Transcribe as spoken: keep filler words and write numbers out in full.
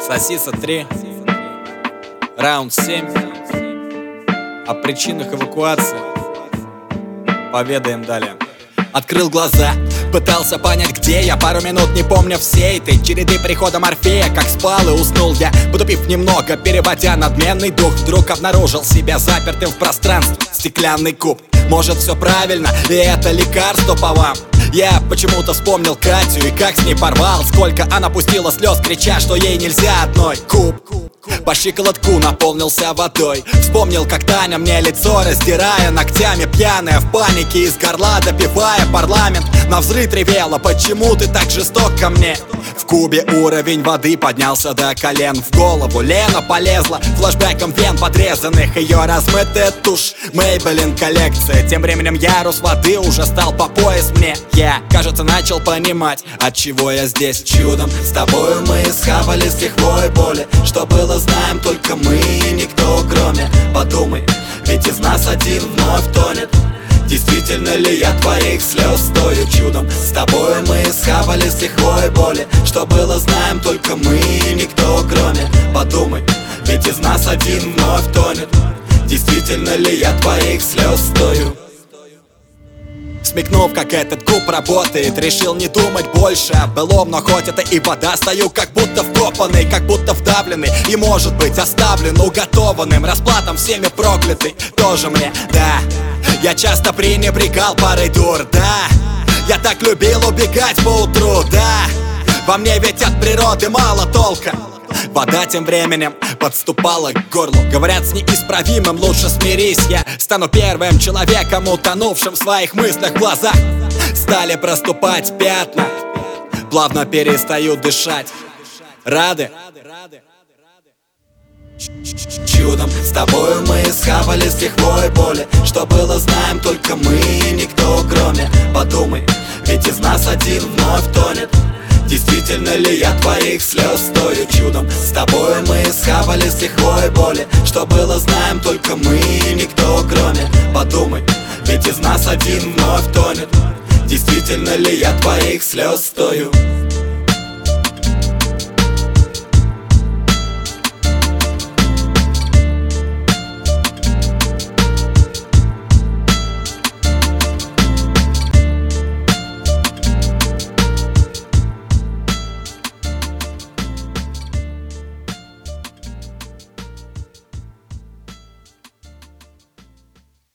Сосиса три, раунд семь. О причинах эвакуации поведаем далее. Открыл глаза, пытался понять, где я. Пару минут не помню всей этой череды прихода Морфея. Как спал и уснул я, потупив немного, переводя надменный дух. Вдруг обнаружил себя запертым в пространстве. Стеклянный куб, может все правильно, и это лекарство по вам. Я почему-то вспомнил Катю и как с ней порвал. Сколько она пустила слез, крича, что ей нельзя одной. Куб по щиколотку наполнился водой. Вспомнил, как Таня мне лицо раздирая ногтями, пьяная в панике из горла допивая парламент. Навзрыд ревела: почему ты так жесток ко мне? В кубе уровень воды поднялся до колен. В голову Лена полезла флэшбэком вен подрезанных. Ее размытая тушь, Maybelline коллекция. Тем временем ярус воды уже стал по пояс мне. Я, кажется, начал понимать, от чего я здесь. Чудом с тобою мы схавали с лихвой боли. Что было, знаем только мы и никто кроме. Подумай, ведь из нас один вновь тонет. Действительно ли я твоих слез стою? Чудом с тобой мы схавали с лихвой боли. Что было, знаем только мы и никто кроме. Подумай, ведь из нас один вновь тонет. Действительно ли я твоих слез стою? Смекнув, как этот куб работает, решил не думать больше о былом. Но хоть это и вода, стою как будто вкопанный, как будто вдавленный. И может быть оставлен уготованным расплатом всеми проклятый. Тоже мне, да, я часто пренебрегал парой дур, да. Я так любил убегать по утру, да. Во мне ведь от природы мало толка. Вода тем временем подступала к горлу. Говорят, с неисправимым лучше смирись. Я стану первым человеком, утонувшим в своих мыслях. В глазах стали проступать пятна. Плавно перестаю дышать. Рады? Чудом с тобою мы схавали с лихвой боли. Что было, знаем только мы и никто кроме. Подумай, ведь из нас один вновь тонет. Действительно ли я твоих слез стою? Чудом с тобой мы схавали с лихвой боли. Что было, знаем только мы и никто кроме. Подумай, ведь из нас один вновь тонет. Действительно ли я твоих слез стою?